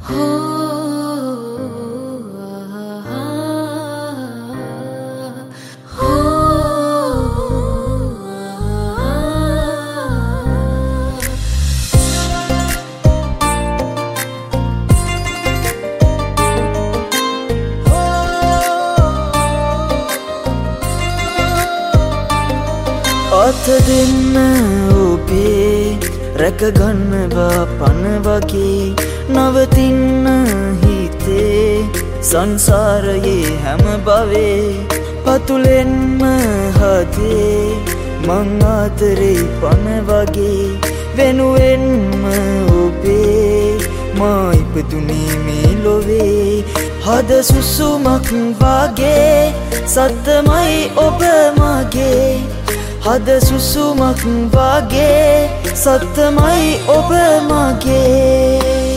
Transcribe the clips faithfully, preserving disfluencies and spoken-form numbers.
අත දෙන්න ඔබේ රැකගන්නවා පන වගේ නවතින්න හිතේ සංසාරයේ හැම භවේ පතුලෙන්ම හදේ මං ආදරේ පන වගේ වෙනුවෙන්ම ඔබේ මා ඉපදුනේ මේ ලොවේ හද සුසුමක් වගේ සත්තමයි ඔබ මගේ හද සුසුමක් වගේ සත්තමයි ඔබ මගේ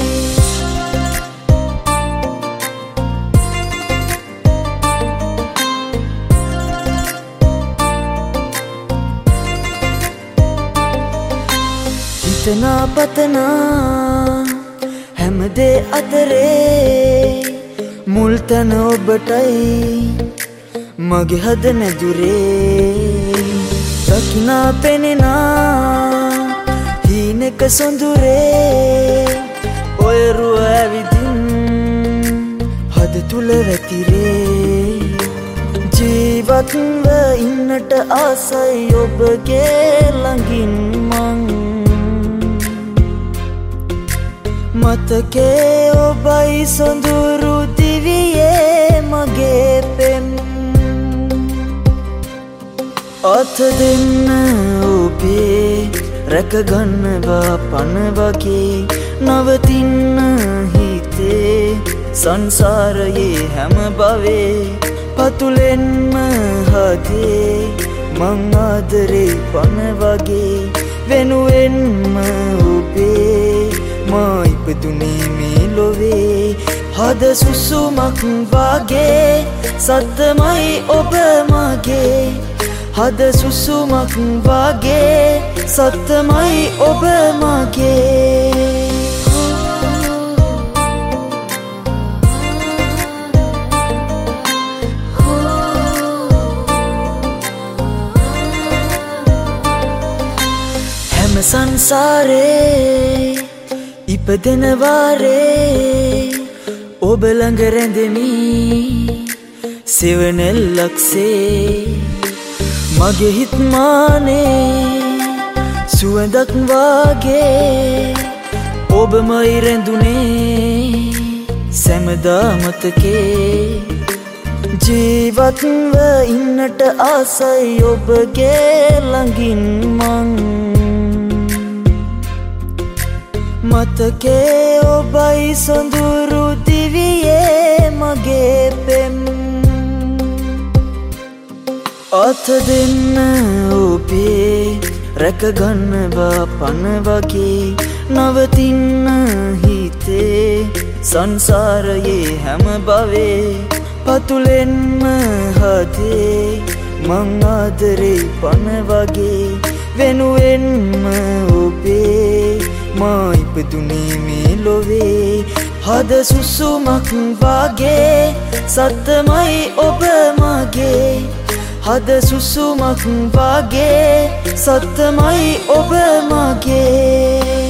හිතනා පතනා හැමදේ අතරේ මුල් තැන ඔබටයි මගේ හද නැදුරේ දකිනා පෙනෙනා හීනෙක සොඳුරේ ඔය රුව ඇවිදින් හද තුල වැතිරේ ජීවත්ව ඉන්නට ආසයි ඔබගේ ළඟින් මං මතකේ ඔබයි සොඳුරු දිවියේ මගේ පෙම් අත දෙන්න ඔබේ රැකගන්නවා පන වගේ නවතින්න හිතේ සංසාරයේ හැම භවේ පතුලෙන්ම හදේ මං ආදරේ පන වගේ වෙනුවෙන්ම ඔබේ මා ඉපදුනේ මේ ලොවේ හද සුසුමක් වගේ සත්තමයි ඔබ මගේ හද සුසුමක් වගේ සත්තමයි ඔබ මගේ හැම සංසාරේ ඉපදෙන වාරේ ඔබ ළඟ රැඳෙමි සෙවණැල්ලක්සේ මගේ හිත් මානේ සුවඳක් වාගේ ඔබමයි රැඳුනේ සැමදා මතකේ ජීවත්ව ඉන්නට ආසයි ඔබගේ ළඟින් මං මතකේ ඔබයි සොඳුරු දිවියේ මගේ පෙම් අත දෙන්න ඔබේ රැකගන්නවා පන වගේ නවතින්න හිතේ සංසාරයේ හැම භවේ පතුලෙන්ම හදේ මං ආදරේ පන වගේ වෙනුවෙන්ම ඔබේ මා ඉපදුනේ මේ ලොවේ හද සුසුමක් වගේ සත්තමයි ඔබ මගේ හද සුසුමක් වගේ සත්තමයි ඔබ මගේ